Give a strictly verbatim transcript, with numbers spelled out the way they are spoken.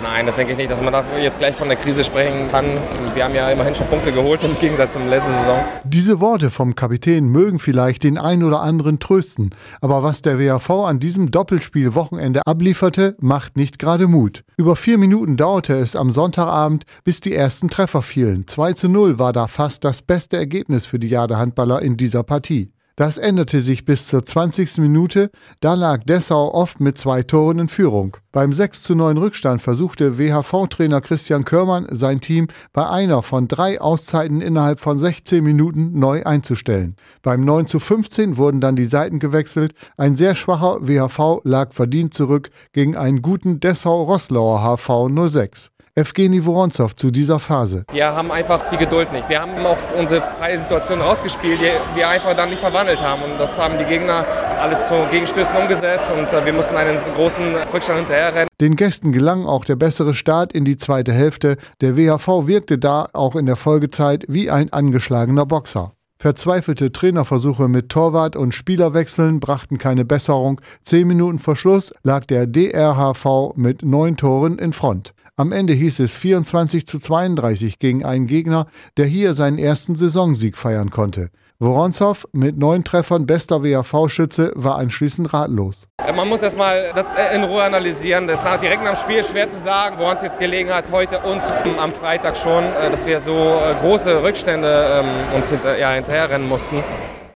Nein, das denke ich nicht, dass man da jetzt gleich von der Krise sprechen kann. Wir haben ja immerhin schon Punkte geholt im Gegensatz zum letzten Saison. Diese Worte vom Kapitän mögen vielleicht den einen oder anderen trösten. Aber was der W H V an diesem Doppelspiel-Wochenende ablieferte, macht nicht gerade Mut. Über vier Minuten dauerte es am Sonntagabend, bis die ersten Treffer fielen. zwei zu null war da fast das beste Ergebnis für die Jade-Handballer in dieser Partie. Das änderte sich bis zur zwanzigsten Minute, da lag Dessau oft mit zwei Toren in Führung. Beim sechs zu neun Rückstand versuchte W H V-Trainer Christian Körmann sein Team bei einer von drei Auszeiten innerhalb von sechzehn Minuten neu einzustellen. Beim neun zu fünfzehn wurden dann die Seiten gewechselt. Ein sehr schwacher W H V lag verdient zurück gegen einen guten Dessau-Roßlauer H V null sechs. Evgeny Woronzow zu dieser Phase. Wir haben einfach die Geduld nicht. Wir haben auch unsere freie Situation rausgespielt, die wir einfach dann nicht verwandelt haben. Und das haben die Gegner alles zu Gegenstößen umgesetzt und wir mussten einen großen Rückstand hinterherrennen. Den Gästen gelang auch der bessere Start in die zweite Hälfte. Der W H V wirkte da auch in der Folgezeit wie ein angeschlagener Boxer. Verzweifelte Trainerversuche mit Torwart und Spielerwechseln brachten keine Besserung. Zehn Minuten vor Schluss lag der D R H V mit neun Toren in Front. Am Ende hieß es vierundzwanzig zu zweiunddreißig gegen einen Gegner, der hier seinen ersten Saisonsieg feiern konnte. Woronzow mit neun Treffern bester W H V-Schütze war anschließend ratlos. Man muss erstmal das in Ruhe analysieren. Das ist direkt nach dem Spiel schwer zu sagen, woran es jetzt gelegen hat, heute und am Freitag schon, dass wir so große Rückstände uns hinter, ja, hinterherrennen mussten.